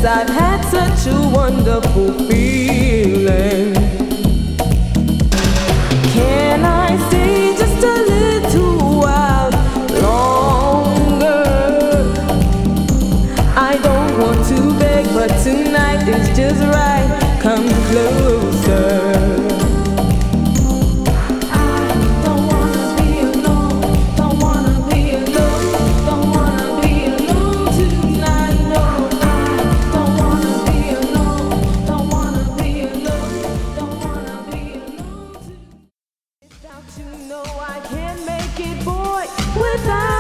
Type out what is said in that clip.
I've had such a wonderful feeling. Can I stay just a little while longer? I don't want to beg, but tonight is just right. Come closer. You know I can't make it, boy, without